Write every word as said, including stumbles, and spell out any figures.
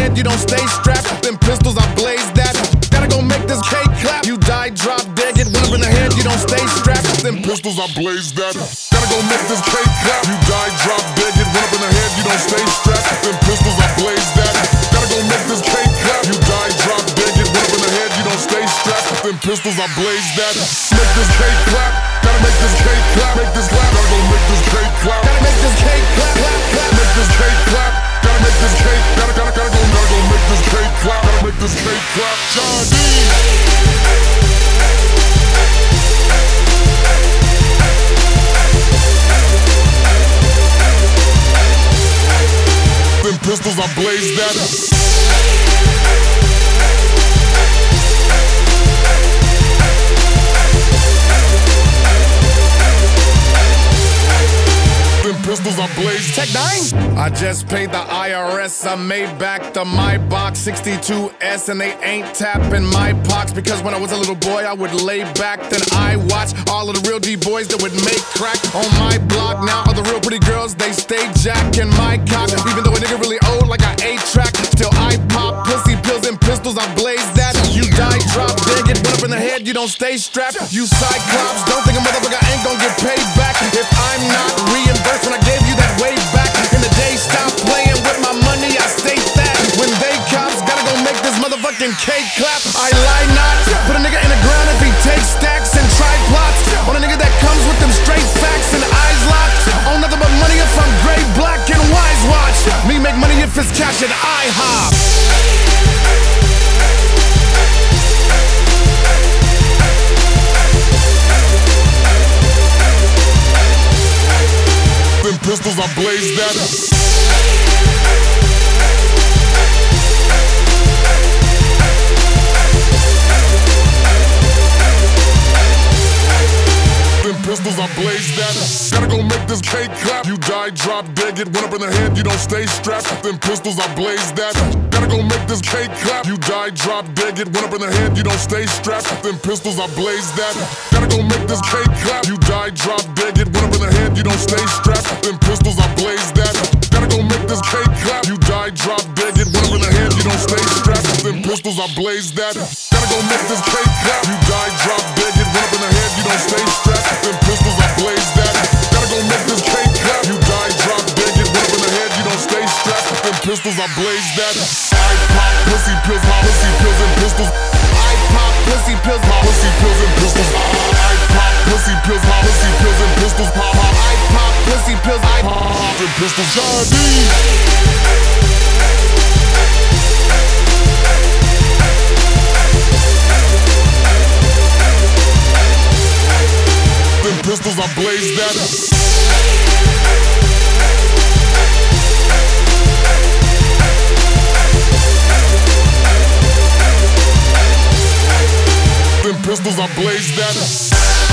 head, you don't stay strapped. Them pistols, I blaze that. Gotta go make this cake clap. You die, drop dead, get one up in the head, you don't stay strapped. Them pistols, I blaze that. Gotta go make this cake clap. You die, drop dead, get one up in the head, you don't stay strapped. Them pistols, I blaze that. Gotta go make this cake clap. You die, drop dead, get one up in the head, you don't stay strapped. Them pistols, I blaze that. Make this cake clap. Gotta make this cake clap. Make this clap. Gotta go make this cake clap. Gotta make this cake clap. Clap, clap. Make this cake clap. Gotta make this cake. Gotta, gotta, gotta go. Gotta go make this cake clap. Gotta make this cake clap. John D. Them pistols, I blaze that. Pistols, I blaze. Tech nine. I just paid the I R S. I made back the my box sixty-two S, and they ain't tapping my pox because when I was a little boy, I would lay back. Then I watched all of the real D boys that would make crack on my block. Now all the real pretty girls, they stay jacking my cock. Even though a nigga really old like I eight track, still I pop pussy pills and pistols. I blaze that. You die, drop dead, get one up in the head. You don't stay strapped. You cyclops, don't think a motherfucker ain't gonna get paid back if I'm not reimbursed. When I gave you that way back in the day, stop playing with my money, I state that. When they cops, gotta go make this motherfucking cake clap. I lie not, put a nigga in the ground if he takes stacks and tripods. On a nigga that comes with them straight facts and eyes locked. On nothing but money if I'm gray, black, and wise watch. Me make money if it's cash and I hop. Them pistols, I blaze that. Them pistols, I blaze that. Gotta go make this cake clap. You die, drop dead, get one up in the head, you don't stay strapped. Them pistols, I blaze that. Gotta go make this cake clap. You die, drop dead, get one up in the head, you don't stay strapped. Them pistols, I blaze that. Gotta go make this cake clap. You die, drop dead, get one up in the head, you don't stay strapped. Them pistols, I blaze that. Gotta go make this cake clap. You die, drop dead, get one up in the head, you don't stay strapped. Them pistols, I blaze that. Gotta go make this cake clap. You die, drop dead, get one up in the head, you don't stay strapped. Them pistols, I blaze that. Gotta go make this cake clap. You die, drop dead, get one up in the head, you don't stay strapped. Them pistols, I blaze that. I pop pussy pills, my pussy pills and pistols. I pop pussy pills, my pussy pills and pistols. I pop pussy pills, my pussy pills and pistols. Pop, pop. I pop pussy pills, I pop and pistols. John D. Them pistols, I blaze that. Them pistols, I blaze that.